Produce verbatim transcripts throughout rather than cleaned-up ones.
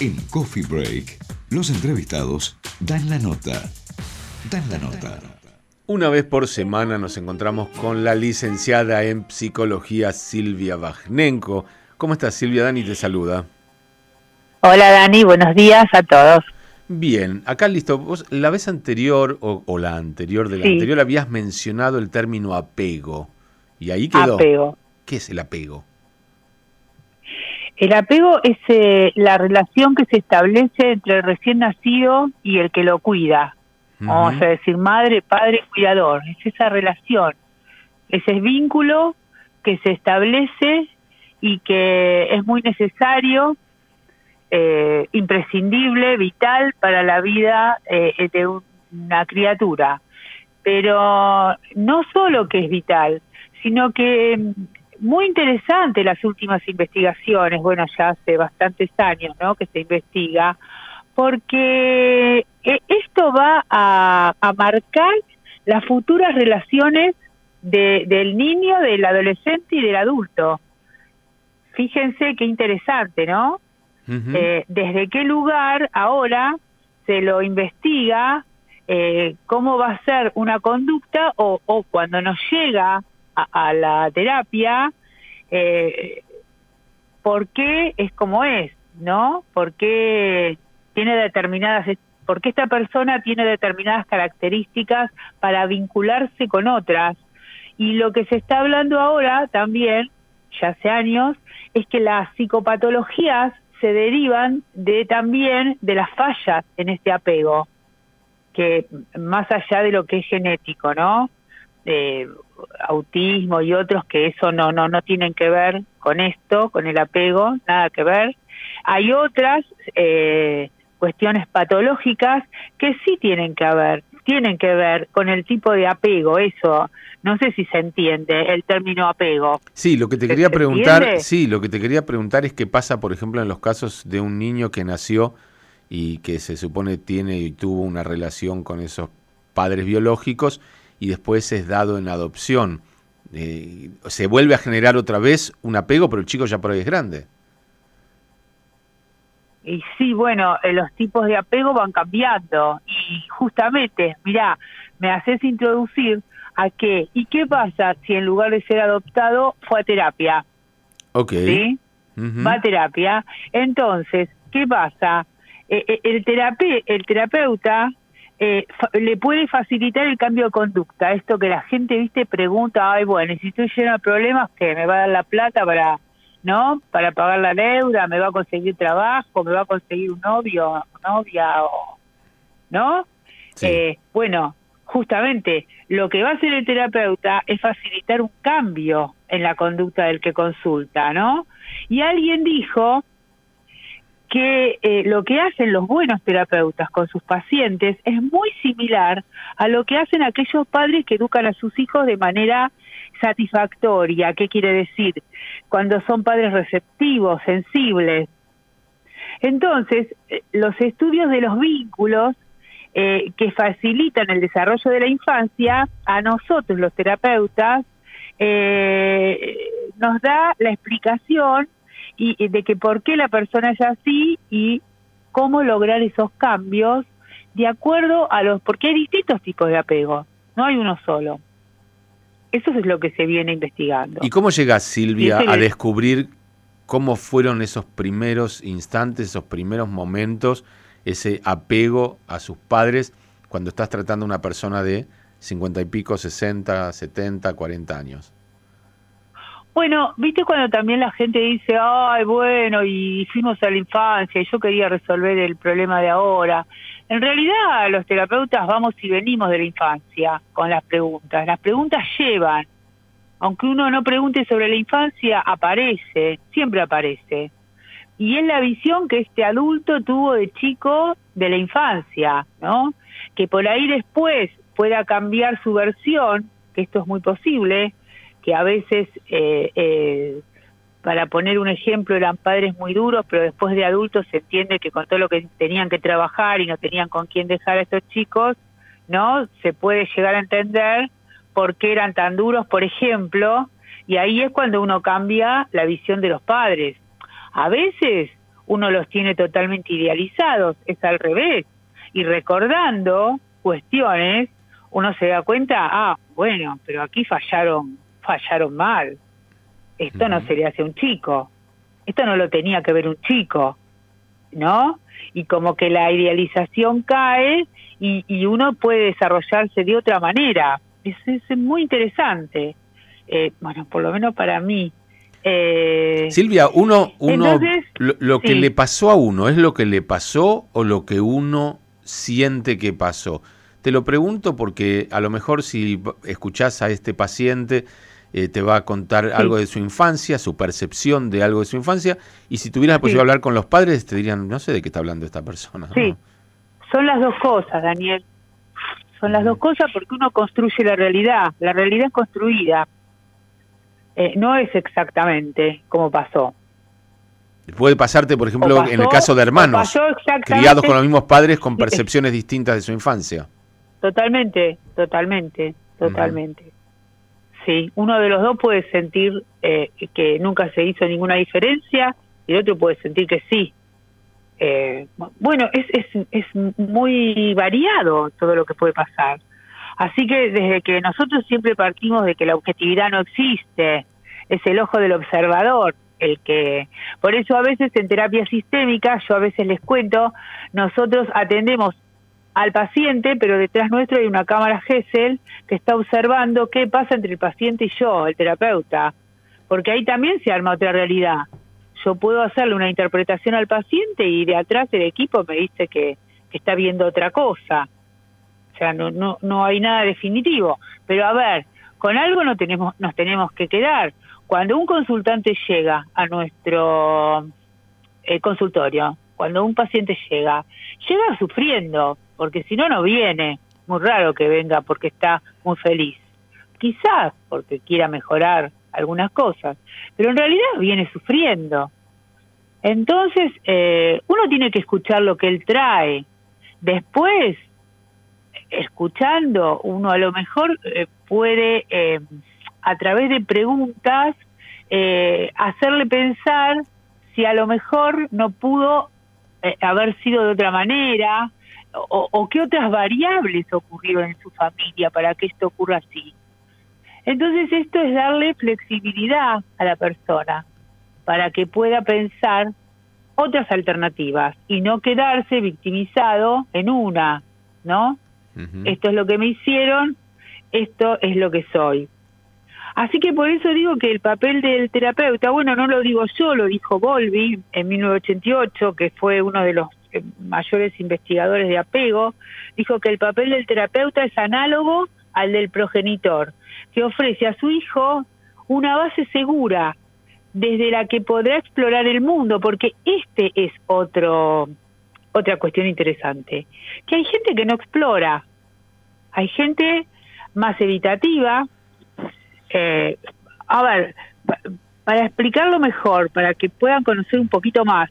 En Coffee Break, los entrevistados dan la nota. Dan la nota. Una vez por semana nos encontramos con la licenciada en psicología Silvia Bajnenko. ¿Cómo estás, Silvia? Dani te saluda. Hola, Dani, buenos días a todos. Bien, acá listo. Vos la vez anterior, o, o la anterior de la Sí. anterior, habías mencionado el término apego. Y ahí quedó. Apego. ¿Qué es el apego? El apego es eh, la relación que se establece entre el recién nacido y el que lo cuida. Uh-huh. Vamos a decir madre, padre, cuidador. Es esa relación, ese vínculo que se establece y que es muy necesario, eh, imprescindible, vital para la vida eh, de una criatura. Pero no solo que es vital, sino que muy interesante las últimas investigaciones, bueno, ya hace bastantes años, ¿no?, que se investiga, porque esto va a, a marcar las futuras relaciones de, del niño, del adolescente y del adulto. Fíjense qué interesante, ¿no? Uh-huh. Eh, desde qué lugar ahora se lo investiga, eh, cómo va a ser una conducta, o, o cuando nos llega a, a la terapia, eh, por qué es como es, ¿no? ¿Por qué tiene determinadas, por qué esta persona tiene determinadas características para vincularse con otras? Y lo que se está hablando ahora también, ya hace años, es que las psicopatologías se derivan de también de las fallas en este apego, que más allá de lo que es genético, ¿no? Eh, autismo y otros, que eso no no no tienen que ver con esto, con el apego, nada que ver. Hay otras eh, cuestiones patológicas que sí tienen que ver, tienen que ver con el tipo de apego. Eso, no sé si se entiende el término apego. Sí, lo que te quería preguntar, sí, lo que te quería preguntar es qué pasa, por ejemplo, en los casos de un niño que nació y que se supone tiene y tuvo una relación con esos padres biológicos y después es dado en adopción. Eh, se vuelve a generar otra vez un apego, pero el chico ya por ahí es grande. Y sí, bueno, eh, los tipos de apego van cambiando. Y justamente, mirá, me haces introducir a qué. ¿Y qué pasa si en lugar de ser adoptado fue a terapia? Ok. ¿Sí? Uh-huh. Va a terapia. Entonces, ¿qué pasa? Eh, eh, el, terape- el terapeuta eh, fa- le puede facilitar el cambio de conducta. Esto que la gente, viste, pregunta, ay, bueno, si estoy lleno de problemas, ¿qué? ¿Me va a dar la plata para, no? Para pagar la deuda? ¿Me va a conseguir trabajo? ¿Me va a conseguir un novio, novia? O, ¿no? Sí. Eh, bueno, justamente, lo que va a hacer el terapeuta es facilitar un cambio en la conducta del que consulta, ¿no? Y alguien dijo que eh, lo que hacen los buenos terapeutas con sus pacientes es muy similar a lo que hacen aquellos padres que educan a sus hijos de manera satisfactoria. ¿Qué quiere decir? Cuando son padres receptivos, sensibles. Entonces, eh, los estudios de los vínculos eh, que facilitan el desarrollo de la infancia, a nosotros los terapeutas, eh, nos da la explicación y, y de que por qué la persona es así y cómo lograr esos cambios de acuerdo a los... Porque hay distintos tipos de apego, no hay uno solo. Eso es lo que se viene investigando. ¿Y cómo llegás, Silvia, a descubrir cómo fueron esos primeros instantes, esos primeros momentos, ese apego a sus padres cuando estás tratando a una persona de cincuenta y pico, sesenta, setenta, cuarenta años? Bueno, viste cuando también la gente dice, ay, bueno, y fuimos a la infancia y yo quería resolver el problema de ahora. En realidad, los terapeutas vamos y venimos de la infancia con las preguntas. Las preguntas llevan. Aunque uno no pregunte sobre la infancia, aparece, siempre aparece. Y es la visión que este adulto tuvo de chico de la infancia, ¿no? Que por ahí después pueda cambiar su versión, que esto es muy posible, que a veces, eh, eh, para poner un ejemplo, eran padres muy duros, pero después de adultos se entiende que con todo lo que tenían que trabajar y no tenían con quién dejar a estos chicos, ¿no? Se puede llegar a entender por qué eran tan duros, por ejemplo, y ahí es cuando uno cambia la visión de los padres. A veces uno los tiene totalmente idealizados, es al revés. Y recordando cuestiones, uno se da cuenta, ah, bueno, pero aquí fallaron, fallaron mal. Esto uh-huh. no se le hace a un chico, esto no lo tenía que ver un chico, ¿no? Y como que la idealización cae y, y uno puede desarrollarse de otra manera. Es, es muy interesante, eh, bueno, por lo menos para mí. Eh, Silvia, uno, uno entonces, lo, lo que sí. le pasó a uno, ¿es lo que le pasó o lo que uno siente que pasó? Te lo pregunto porque a lo mejor si escuchás a este paciente eh, te va a contar sí. algo de su infancia, su percepción de algo de su infancia, y si tuvieras la posibilidad sí. de hablar con los padres te dirían, no sé de qué está hablando esta persona. Sí, ¿no? Son las dos cosas, Daniel. Son uh-huh. las dos cosas porque uno construye la realidad. La realidad es construida. Eh, no es exactamente como pasó. Puede pasarte, por ejemplo, pasó, en el caso de hermanos, criados con los mismos padres con percepciones distintas de su infancia. Totalmente, totalmente, totalmente. Uh-huh. Sí, uno de los dos puede sentir eh, que nunca se hizo ninguna diferencia y el otro puede sentir que sí. Eh, bueno, es, es, es muy variado todo lo que puede pasar. Así que desde que nosotros siempre partimos de que la objetividad no existe, es el ojo del observador el que... Por eso a veces en terapia sistémica, yo a veces les cuento, nosotros atendemos al paciente, pero detrás nuestro hay una cámara Gesell que está observando qué pasa entre el paciente y yo, el terapeuta, porque ahí también se arma otra realidad. Yo puedo hacerle una interpretación al paciente y de atrás el equipo me dice que, que está viendo otra cosa. O sea, no, no, no hay nada definitivo. Pero a ver, con algo no tenemos, nos tenemos que quedar. Cuando un consultante llega a nuestro eh, consultorio, cuando un paciente llega, llega sufriendo, porque si no, no viene. Muy raro que venga porque está muy feliz. Quizás porque quiera mejorar algunas cosas, pero en realidad viene sufriendo. Entonces, eh, uno tiene que escuchar lo que él trae. Después, escuchando, uno a lo mejor eh, puede, eh, a través de preguntas, eh, hacerle pensar si a lo mejor no pudo eh, haber sido de otra manera, o, o qué otras variables ocurrieron en su familia para que esto ocurra así. Entonces esto es darle flexibilidad a la persona para que pueda pensar otras alternativas y no quedarse victimizado en una, ¿no? Uh-huh. Esto es lo que me hicieron, esto es lo que soy. Así que por eso digo que el papel del terapeuta, bueno, no lo digo yo, lo dijo Bowlby en mil novecientos ochenta y ocho, que fue uno de los mayores investigadores de apego, dijo que el papel del terapeuta es análogo al del progenitor, que ofrece a su hijo una base segura desde la que podrá explorar el mundo, porque este es otro otra cuestión interesante, que hay gente que no explora, hay gente más evitativa. Eh, a ver, para explicarlo mejor, para que puedan conocer un poquito más,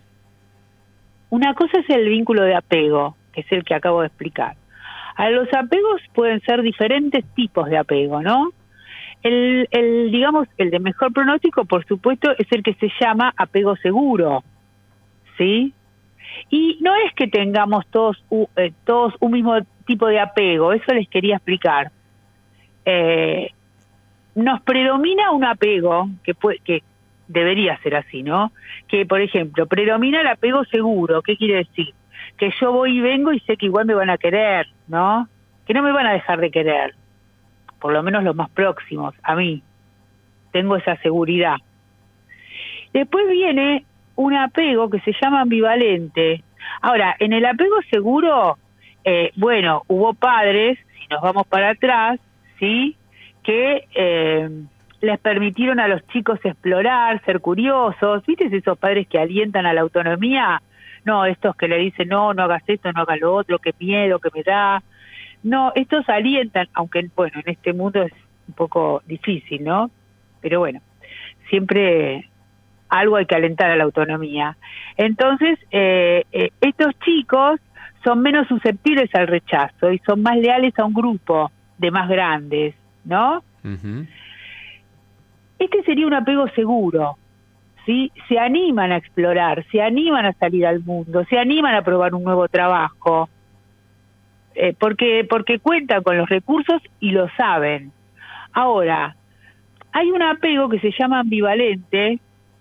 una cosa es el vínculo de apego, que es el que acabo de explicar. A los apegos pueden ser diferentes tipos de apego, ¿no? El, el, digamos, el de mejor pronóstico, por supuesto, es el que se llama apego seguro, ¿sí? Y no es que tengamos todos, uh, eh, todos un mismo tipo de apego, eso les quería explicar. Eh, nos predomina un apego, que, puede, que debería ser así, ¿no? Que, por ejemplo, predomina el apego seguro. ¿Qué quiere decir? Que yo voy y vengo y sé que igual me van a querer, ¿no? Que no me van a dejar de querer, por lo menos los más próximos, a mí. Tengo esa seguridad. Después viene un apego que se llama ambivalente. Ahora, en el apego seguro, eh, bueno, hubo padres, si nos vamos para atrás, ¿sí?, que eh, les permitieron a los chicos explorar, ser curiosos. ¿Viste esos padres que alientan a la autonomía? No, estos que le dicen, no, no hagas esto, no hagas lo otro, qué miedo que me da. No, estos alientan, aunque, bueno, en este mundo es un poco difícil, ¿no? Pero bueno, siempre algo hay que alentar a la autonomía. Entonces, eh, eh, estos chicos son menos susceptibles al rechazo y son más leales a un grupo de más grandes, ¿no? Uh-huh. Este sería un apego seguro, ¿sí? Se animan a explorar, se animan a salir al mundo, se animan a probar un nuevo trabajo, eh, porque, porque cuentan con los recursos y lo saben. Ahora, hay un apego que se llama ambivalente,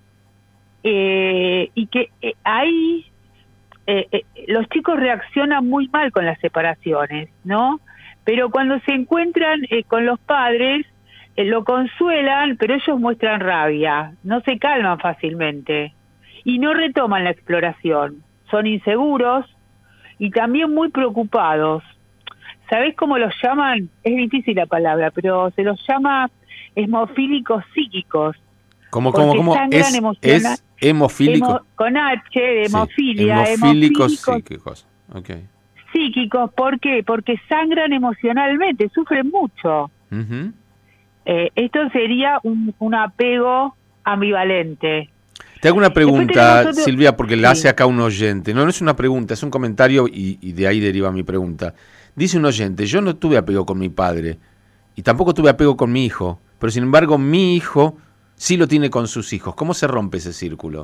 eh, y que eh, ahí eh, eh, los chicos reaccionan muy mal con las separaciones, ¿no? Pero cuando se encuentran eh, con los padres, eh, lo consuelan, pero ellos muestran rabia, no se calman fácilmente y no retoman la exploración. Son inseguros y también muy preocupados. ¿Sabés cómo los llaman? Es difícil la palabra, pero se los llama hemofílicos psíquicos. ¿Cómo, cómo, cómo? Es, es hemofílico. Hemo, con H, de hemofilia. Sí, hemofílicos psíquicos. Okay. Psíquicos, ¿por qué? Porque sangran emocionalmente, sufren mucho. Uh-huh. Eh, esto sería un, un apego ambivalente. Te hago una pregunta, otro... Silvia, porque la sí. hace acá un oyente. No, no es una pregunta, es un comentario y, y de ahí deriva mi pregunta. Dice un oyente, yo no tuve apego con mi padre y tampoco tuve apego con mi hijo, pero sin embargo mi hijo sí lo tiene con sus hijos. ¿Cómo se rompe ese círculo?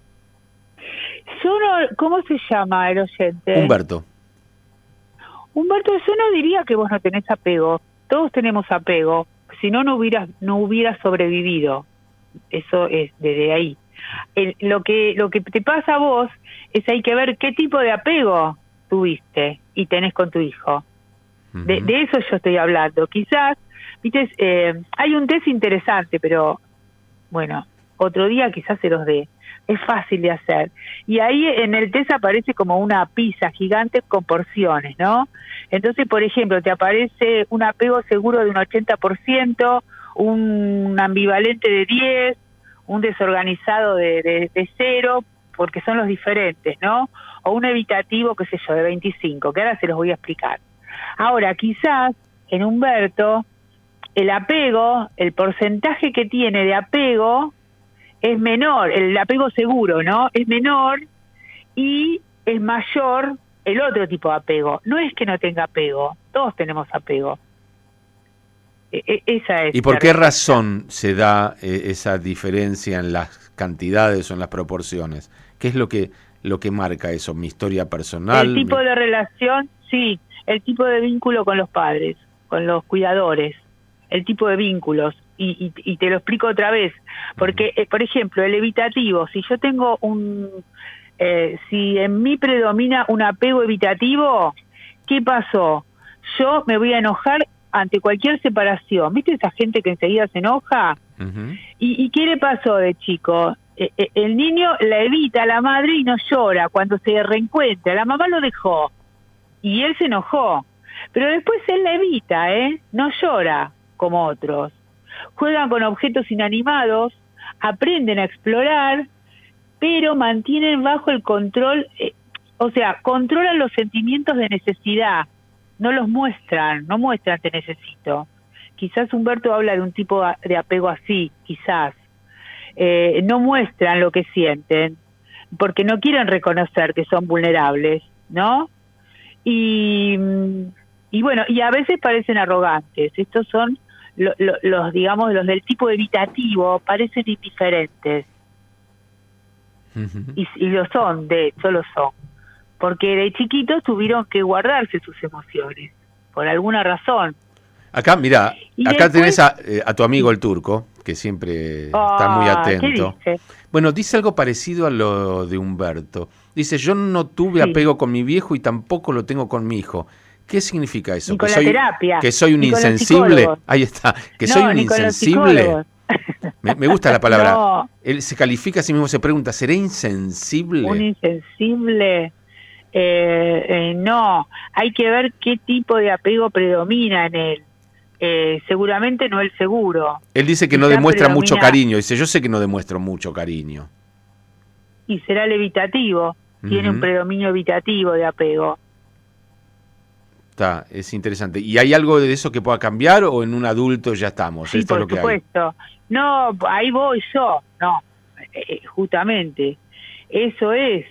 Yo no, ¿cómo se llama el oyente? Humberto. Humberto, yo no diría que vos no tenés apego. Todos tenemos apego. Si no, no hubieras, no hubieras sobrevivido. Eso es desde ahí. El, lo que lo que te pasa a vos es hay que ver qué tipo de apego tuviste y tenés con tu hijo. Uh-huh. De, de eso yo estoy hablando. Quizás, viste, eh, hay un test interesante, pero bueno, otro día quizás se los dé. Es fácil de hacer. Y ahí en el test aparece como una pizza gigante con porciones, ¿no? Entonces, por ejemplo, te aparece un apego seguro de un ochenta por ciento, un ambivalente de diez, un desorganizado de, de, de cero, porque son los diferentes, ¿no? O un evitativo, qué sé yo, de veinticinco, que ahora se los voy a explicar. Ahora, quizás en Humberto, el apego, el porcentaje que tiene de apego es menor, el apego seguro, ¿no? Es menor y es mayor el otro tipo de apego. No es que no tenga apego, todos tenemos apego. E- esa es. ¿Y por qué razón se da eh, esa diferencia en las cantidades o en las proporciones? ¿Qué es lo que lo que marca eso? ¿Mi historia personal? El tipo mi... de relación, sí, el tipo de vínculo con los padres, con los cuidadores, el tipo de vínculos. Y, y, y te lo explico otra vez, porque, eh, por ejemplo, el evitativo, si yo tengo un, eh, si en mí predomina un apego evitativo, ¿qué pasó? Yo me voy a enojar ante cualquier separación. ¿Viste esa gente que enseguida se enoja? Uh-huh. ¿Y, ¿Y qué le pasó de chico? Eh, eh, el niño la evita a la madre y no llora cuando se reencuentra. La mamá lo dejó y él se enojó, pero después él la evita, ¿eh? No llora como otros. Juegan con objetos inanimados, aprenden a explorar, pero mantienen bajo el control, eh, o sea, controlan los sentimientos de necesidad, no los muestran, no muestran te necesito. Quizás Humberto habla de un tipo de apego así, quizás. Eh, no muestran lo que sienten, porque no quieren reconocer que son vulnerables, ¿no? Y, y bueno, y a veces parecen arrogantes. Estos son Lo, lo, los, digamos, los del tipo evitativo parecen indiferentes. Uh-huh. Y, y lo son, de hecho lo son. Porque de chiquitos tuvieron que guardarse sus emociones, por alguna razón. Acá, mira, y acá después tenés a, eh, a tu amigo el turco, que siempre oh, está muy atento. ¿Qué dice? Bueno, dice algo parecido a lo de Humberto. Dice, yo no tuve sí. apego con mi viejo y tampoco lo tengo con mi hijo. ¿Qué significa eso? Ni con ¿Que la soy, terapia. ¿Que soy un insensible? Ahí está. ¿Que no, soy un insensible? Me, me gusta la palabra. No. Él se califica a sí mismo, se pregunta, ¿seré insensible? Un insensible. Eh, eh, no, hay que ver qué tipo de apego predomina en él. Eh, seguramente no el seguro. Él dice que Quizá no demuestra predomina... mucho cariño. Dice, yo sé que no demuestro mucho cariño. Y será el evitativo. Uh-huh. Tiene un predominio evitativo de apego. Está, es interesante. ¿Y hay algo de eso que pueda cambiar o en un adulto ya estamos? Sí, Esto por es lo que supuesto. hay. No, ahí voy yo. No, eh, justamente. Eso es.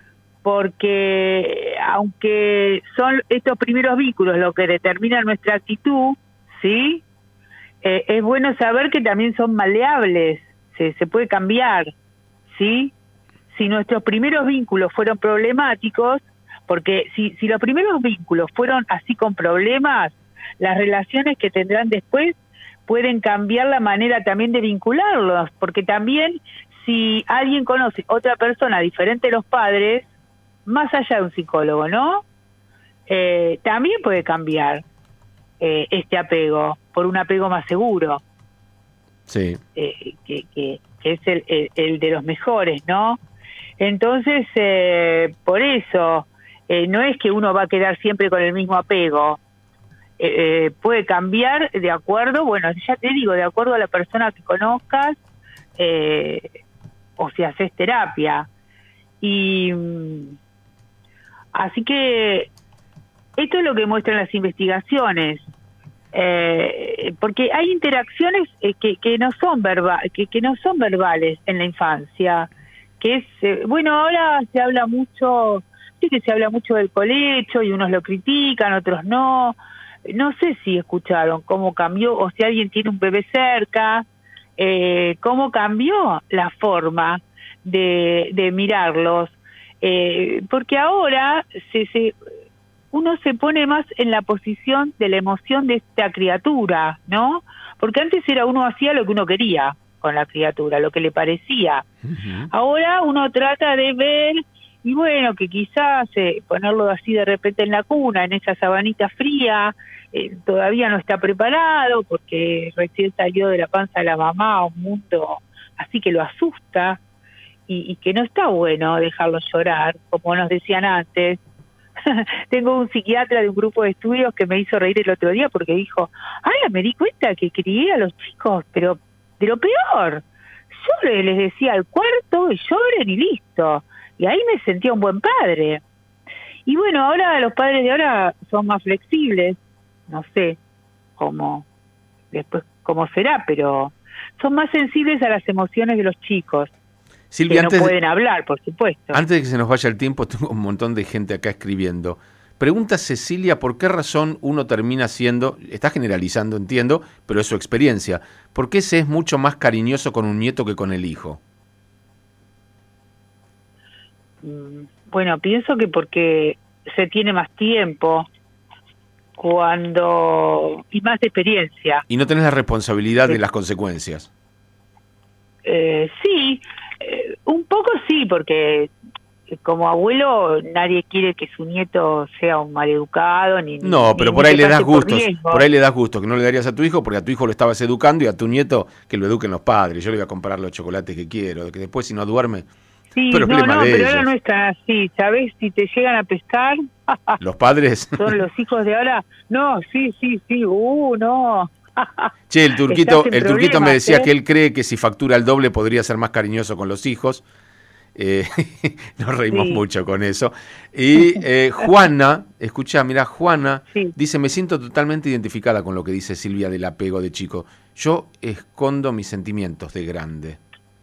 Porque aunque son estos primeros vínculos lo que determinan nuestra actitud, ¿sí? Eh, es bueno saber que también son maleables. Se, se puede cambiar. ¿sí? Si nuestros primeros vínculos fueron problemáticos, porque si, si los primeros vínculos fueron así con problemas, las relaciones que tendrán después pueden cambiar la manera también de vincularlos, porque también si alguien conoce otra persona diferente de los padres, más allá de un psicólogo, ¿no? Eh, también puede cambiar eh, este apego por un apego más seguro. Sí. Eh, que, que, que es el, el, el de los mejores, ¿no? Entonces, eh, por eso, eh, no es que uno va a quedar siempre con el mismo apego. Eh, eh, puede cambiar de acuerdo, bueno, ya te digo, de acuerdo a la persona que conozcas, eh, o si haces terapia. Y así que esto es lo que muestran las investigaciones. Eh, porque hay interacciones eh, que, que no son verba que, que no son verbales en la infancia, que es eh, bueno, ahora se habla mucho, sí que se habla mucho del colecho y unos lo critican, otros no. No sé si escucharon cómo cambió, o si alguien tiene un bebé cerca, eh, cómo cambió la forma de, de mirarlos, eh, porque ahora se, se uno se pone más en la posición de la emoción de esta criatura, ¿no? Porque antes era uno hacía lo que uno quería con la criatura, lo que le parecía. Uh-huh. Ahora uno trata de ver, y bueno, que quizás eh, ponerlo así de repente en la cuna, en esa sabanita fría, eh, todavía no está preparado porque recién salió de la panza de la mamá a un mundo así que lo asusta, y, y que no está bueno dejarlo llorar, como nos decían antes. Tengo un psiquiatra de un grupo de estudios que me hizo reír el otro día porque dijo, ay, me di cuenta que crié a los chicos, pero de lo peor. Yo les decía al cuarto y lloren y listo. Y ahí me sentía un buen padre. Y bueno, ahora los padres de ahora son más flexibles. No sé cómo, después cómo será, pero son más sensibles a las emociones de los chicos. Silvia, que antes no pueden hablar, por supuesto. Antes de que se nos vaya el tiempo, tengo un montón de gente acá escribiendo. Pregunta Cecilia, ¿por qué razón uno termina siendo, está generalizando, entiendo, pero es su experiencia, ¿por qué se es mucho más cariñoso con un nieto que con el hijo? Bueno, pienso que porque se tiene más tiempo cuando y más experiencia. Y no tenés la responsabilidad de, de las consecuencias. Eh, sí, eh, un poco sí, porque como abuelo nadie quiere que su nieto sea un maleducado ni no, pero ni por ahí le das gustos, por, por ahí le das gusto que no le darías a tu hijo, porque a tu hijo lo estabas educando y a tu nieto que lo eduquen los padres. Yo le voy a comprar los chocolates que quiero, que después si no duerme, sí, problema no, no, de pero ellos. ahora no están así, ¿sabes? Si te llegan a pescar, los padres son los hijos de ahora. No, sí, sí, sí, uh, no. Che, el turquito, el turquito me decía ¿eh? que él cree que si factura el doble podría ser más cariñoso con los hijos. Eh, nos reímos sí. mucho con eso. Y eh, Juana, escuchá, mirá, Juana sí. dice, me siento totalmente identificada con lo que dice Silvia del apego de chico. Yo escondo mis sentimientos de grande.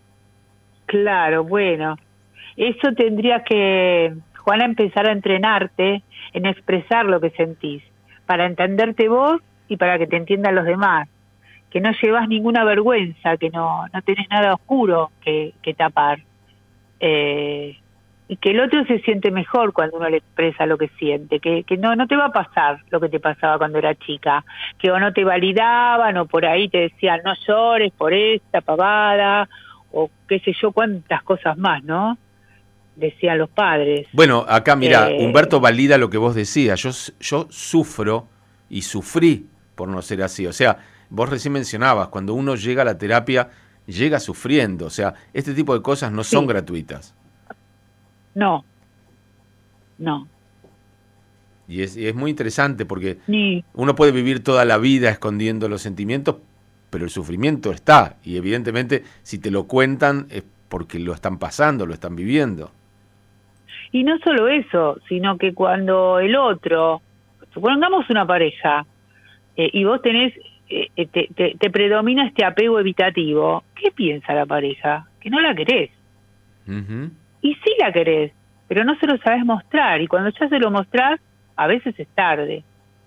Claro, bueno, eso tendría que, Juana, empezar a entrenarte en expresar lo que sentís, para entenderte vos y para que te entiendan los demás, que no llevas ninguna vergüenza, que no, no tenés nada oscuro que, que tapar. Eh, y que el otro se siente mejor cuando uno le expresa lo que siente, que, que no, no te va a pasar lo que te pasaba cuando era chica, que o no te validaban o por ahí te decían no llores por esta pavada o qué sé yo cuántas cosas más, ¿no? Decían los padres. Bueno, acá mira, eh, Humberto valida lo que vos decías, yo, yo sufro y sufrí por no ser así, o sea, vos recién mencionabas, cuando uno llega a la terapia llega sufriendo, o sea, este tipo de cosas no son sí. gratuitas. No, no. Y es, y es muy interesante porque sí. uno puede vivir toda la vida escondiendo los sentimientos, pero el sufrimiento está, y evidentemente si te lo cuentan es porque lo están pasando, lo están viviendo. Y no solo eso, sino que cuando el otro, supongamos una pareja, eh, y vos tenés Eh, te, te, te predomina este apego evitativo, ¿qué piensa la pareja? Que no la querés. Uh-huh. Y sí la querés, pero no se lo sabés mostrar, y cuando ya se lo mostrás, a veces es tarde.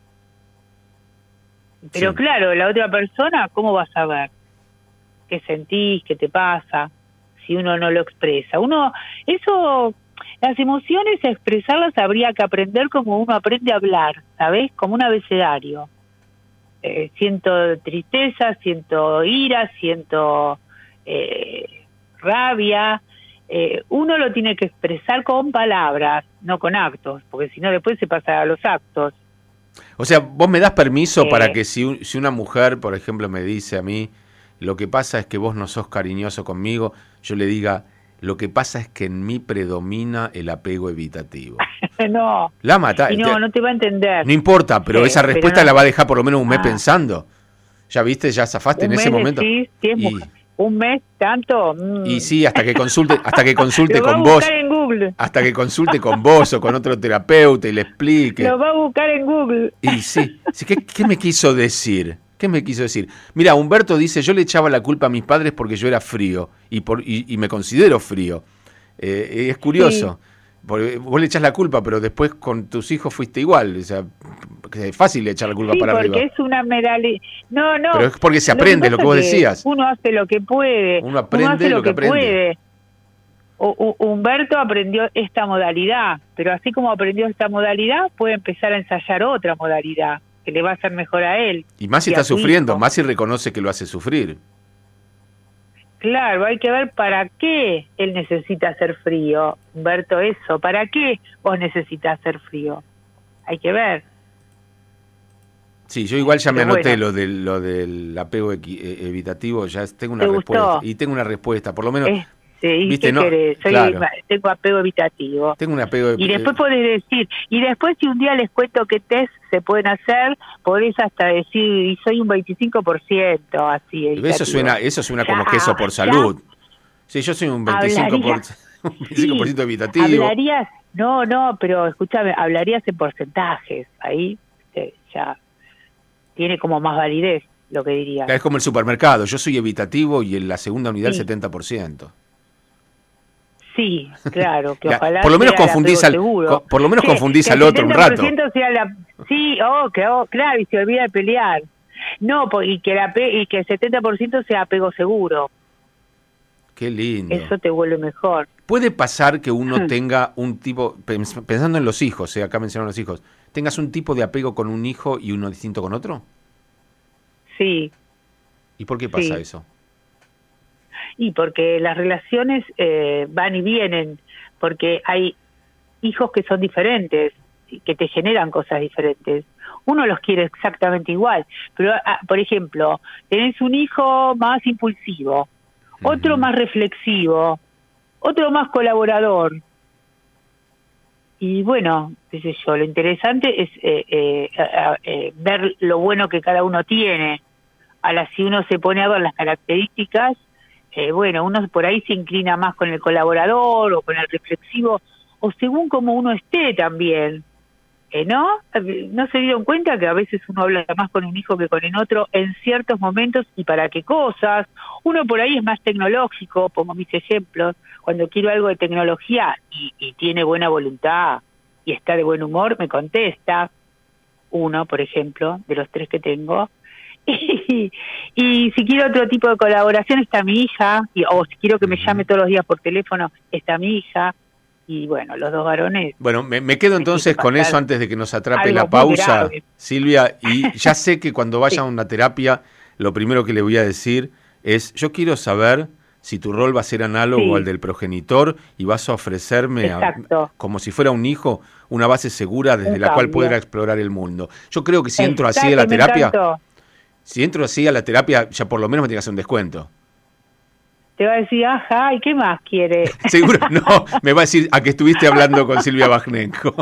Pero sí. Claro, la otra persona, ¿cómo vas a ver? ¿Qué sentís? ¿Qué te pasa? si uno no lo expresa. Uno, eso, las emociones, expresarlas habría que aprender como uno aprende a hablar, ¿sabes? Como un abecedario. Eh, siento tristeza, siento ira, siento eh, rabia. Eh, uno lo tiene que expresar con palabras, no con actos, porque si no después se pasa a los actos. O sea, vos me das permiso Eh, para que si, un, si una mujer, por ejemplo, me dice a mí, lo que pasa es que vos no sos cariñoso conmigo, yo le diga, lo que pasa es que en mí predomina el apego evitativo. no, La mata. Y no, no te va a entender. No importa, pero Sí, esa pero respuesta no. la va a dejar por lo menos un mes Ah. pensando. Ya viste, ya zafaste en Un ese mes momento. decís, si es Y, mujer. Un mes, tanto. Mm. y sí, hasta que consulte, hasta que consulte Lo va con a vos, buscar en Google. hasta que consulte con vos o con otro terapeuta y le explique. Lo va a buscar en Google. Y sí, sí ¿qué, ¿qué me quiso decir? ¿Qué me quiso decir? Mira, Humberto dice, yo le echaba la culpa a mis padres porque yo era frío y, por, y, y me considero frío. Eh, es curioso, sí. Porque vos le echás la culpa, pero después con tus hijos fuiste igual. O sea, es fácil echar la culpa sí, para arriba. porque es una medalla. No, no. Pero es porque se aprende, lo que, lo que vos decías. Uno hace lo que puede. Uno aprende uno hace lo, lo que, que aprende. puede. O, o, Humberto aprendió esta modalidad, pero así como aprendió esta modalidad, puede empezar a ensayar otra modalidad que le va a hacer mejor a él. Y más si está sufriendo, más si reconoce que lo hace sufrir. Claro, hay que ver para qué él necesita hacer frío, Humberto, eso. ¿Para qué vos necesitas hacer frío? Hay que ver. Sí, yo igual ya me Pero anoté bueno. lo del lo del apego evitativo, ya tengo una ¿Te respuesta. gustó? Y tengo una respuesta, por lo menos. Es, sí, ¿viste? ¿qué No, querés? Soy, claro. Tengo apego evitativo. Tengo un apego Y después podés decir, y después si un día les cuento qué test se pueden hacer, podés hasta decir, y soy un veinticinco por ciento, así. Eso evitativo. suena, eso suena como Ya, queso por salud. ya. Sí, yo soy un veinticinco por ciento, Hablaría, un veinticinco por ciento sí, evitativo. Hablarías, no, no, pero escúchame, hablarías en porcentajes, ahí eh, ya tiene como más validez lo que dirías. Es como el supermercado, yo soy evitativo y en la segunda unidad Sí. el setenta por ciento. Sí, claro, que La, ojalá por lo menos sea el confundís apego al seguro. co- por lo menos Que- confundís que al el otro un rato. setenta por ciento sea la, sí, oh, que, oh, claro, y se olvida de pelear. No, po- y que, la, pe- y que el setenta por ciento sea apego seguro. Qué lindo. Eso te vuelve mejor. ¿Puede pasar que uno Hmm. tenga un tipo, pens- pensando en los hijos, eh, acá mencionaron los hijos, tengas un tipo de apego con un hijo y uno distinto con otro? Sí, ¿Y por qué pasa Sí. eso? y porque las relaciones eh, van y vienen, porque hay hijos que son diferentes, y que te generan cosas diferentes. Uno los quiere exactamente igual, pero, ah, por ejemplo, tenés un hijo más impulsivo, otro Ujú. más reflexivo, otro más colaborador. Y bueno, qué sé yo, lo interesante es eh, eh, a- a- eh, ver lo bueno que cada uno tiene. A la si uno se pone a ver las características, eh, bueno, uno por ahí se inclina más con el colaborador o con el reflexivo, o según como uno esté también. Eh, ¿No? ¿No se dieron cuenta que a veces uno habla más con un hijo que con el otro en ciertos momentos y para qué cosas? Uno por ahí es más tecnológico, pongo mis ejemplos, cuando quiero algo de tecnología y, y tiene buena voluntad y está de buen humor, me contesta. Uno, por ejemplo, de los tres que tengo. Y, y si quiero otro tipo de colaboración, está mi hija, y, o si quiero que me llame todos los días por teléfono, está mi hija. Y bueno, los dos varones. Bueno, me, me quedo entonces con eso antes de que nos atrape la algo muy pausa, grave. Silvia, y ya sé que cuando vaya a una terapia, lo primero que le voy a decir es, yo quiero saber si tu rol va a ser análogo Sí. al del progenitor y vas a ofrecerme, a- Exacto. como si fuera un hijo, una base segura desde Un la cual cambio. poder explorar el mundo. Yo creo que si entro así Exacto, a la me terapia, encantó. si entro así a la terapia, ya por lo menos me tiene que hacer un descuento. Te va a decir, ajá, ¿y qué más quiere? Seguro, no, me va a decir a que estuviste hablando con Silvia Bajnenko.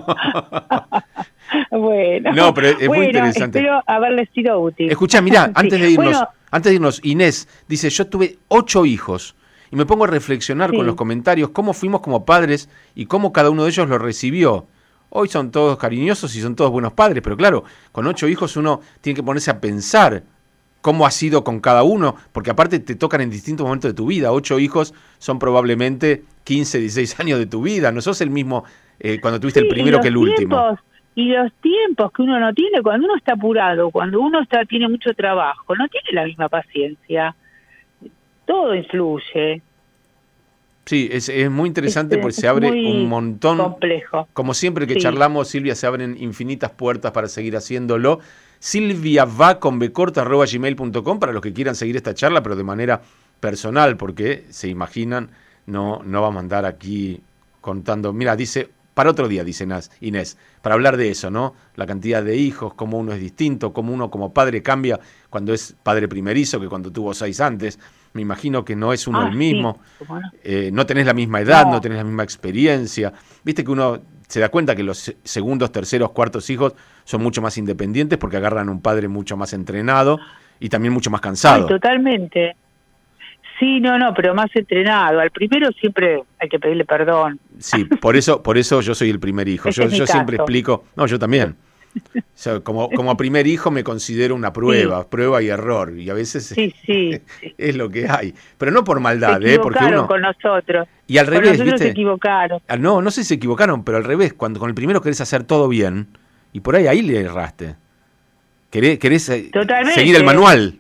Bueno, No, pero es muy bueno, interesante. espero haberles sido útil. Escuchá, mirá, Sí. antes de irnos, Bueno, antes de irnos, Inés dice, yo tuve ocho hijos y me pongo a reflexionar Sí. con los comentarios cómo fuimos como padres y cómo cada uno de ellos lo recibió. Hoy son todos cariñosos y son todos buenos padres, pero claro, con ocho hijos uno tiene que ponerse a pensar cómo ha sido con cada uno, porque aparte te tocan en distintos momentos de tu vida. Ocho hijos son probablemente quince, dieciséis años de tu vida. No sos el mismo eh, cuando tuviste sí, el primero y que el los último. tiempos, y los tiempos que uno no tiene, cuando uno está apurado, cuando uno está tiene mucho trabajo, no tiene la misma paciencia. Todo influye. Sí, es, es muy interesante es, porque se abre un montón. Complejo. Como siempre que sí. charlamos, Silvia, se abren infinitas puertas para seguir haciéndolo. Silvia va con becorta arroba gmail punto com para los que quieran seguir esta charla, pero de manera personal, porque se imaginan, no, no va a mandar aquí contando. Mira, dice, para otro día, dice Inés, para hablar de eso, ¿no? La cantidad de hijos, cómo uno es distinto, cómo uno como padre cambia cuando es padre primerizo que cuando tuvo seis antes. Me imagino que no es uno ah, el mismo. Sí. Bueno. Eh, no tenés la misma edad, no. no tenés la misma experiencia. Viste que uno se da cuenta que los segundos, terceros, cuartos hijos son mucho más independientes porque agarran un padre mucho más entrenado y también mucho más cansado. Ay, totalmente. Sí, no, no, pero más entrenado. Al primero siempre hay que pedirle perdón. Sí, por eso, por eso yo soy el primer hijo. Ese yo es mi yo caso. siempre explico, no, yo también. O sea, como, como primer hijo me considero una prueba, sí. prueba y error, y a veces sí, sí, sí. es lo que hay. Pero no por maldad, se ¿eh? Porque uno... con nosotros. Y al con revés, nosotros ¿viste? se equivocaron. No, no sé si se equivocaron, pero al revés, cuando con el primero querés hacer todo bien, y por ahí ahí le erraste. Querés, querés seguir el manual.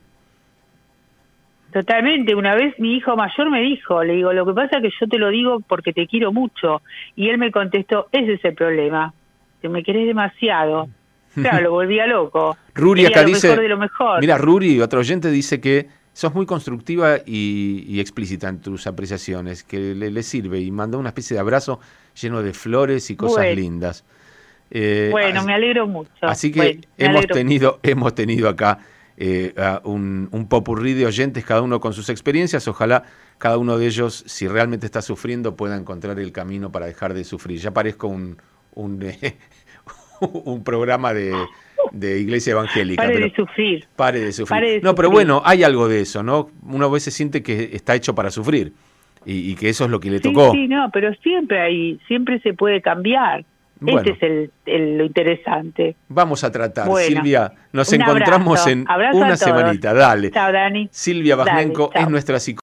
Totalmente. Una vez mi hijo mayor me dijo, le digo, lo que pasa es que yo te lo digo porque te quiero mucho. Y él me contestó, ese es el problema, que me querés demasiado. Claro, lo volvía loco. Ruri acá lo dice, mejor de lo mejor. Mira, Ruri, otro oyente, dice que sos muy constructiva y, y explícita en tus apreciaciones, que le, le sirve, y mandó una especie de abrazo lleno de flores y cosas bueno. lindas. Eh, bueno, así, me alegro mucho. Así que bueno, hemos tenido mucho. hemos tenido acá eh, un, un popurrí de oyentes, cada uno con sus experiencias. Ojalá cada uno de ellos, si realmente está sufriendo, pueda encontrar el camino para dejar de sufrir. Ya parezco un... un eh, un programa de, de iglesia evangélica. Pare pero de sufrir. Pare de sufrir. Pare de no, sufrir. pero bueno, hay algo de eso, ¿no? Uno a veces siente que está hecho para sufrir y, y que eso es lo que le sí, tocó. Sí, no, pero siempre hay, siempre se puede cambiar. Bueno, este es el, el, lo interesante. Vamos a tratar, bueno, Silvia. Nos un encontramos abrazo. en Abrazo una semanita. Dale. Chao, Dani. Silvia Bagnenko Dale, es nuestra psicóloga.